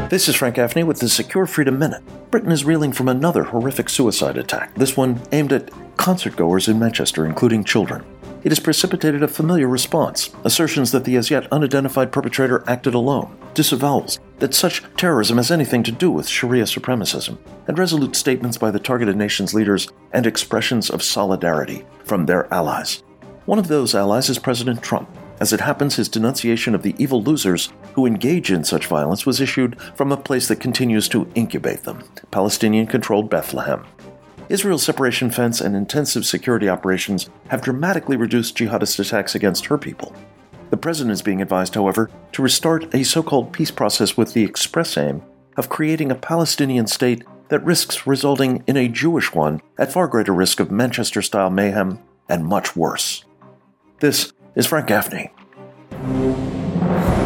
This is Frank Gaffney with the Secure Freedom Minute. Britain is reeling from another horrific suicide attack, this one aimed at concertgoers in Manchester, including children. It has precipitated a familiar response, assertions that the as yet unidentified perpetrator acted alone, disavowals that such terrorism has anything to do with Sharia supremacism, and resolute statements by the targeted nation's leaders and expressions of solidarity from their allies. One of those allies is President Trump. As it happens, his denunciation of the evil losers who engage in such violence was issued from a place that continues to incubate them, Palestinian-controlled Bethlehem. Israel's separation fence and intensive security operations have dramatically reduced jihadist attacks against her people. The president is being advised, however, to restart a so-called peace process with the express aim of creating a Palestinian state that risks resulting in a Jewish one at far greater risk of Manchester-style mayhem and much worse. This is Frank Gaffney.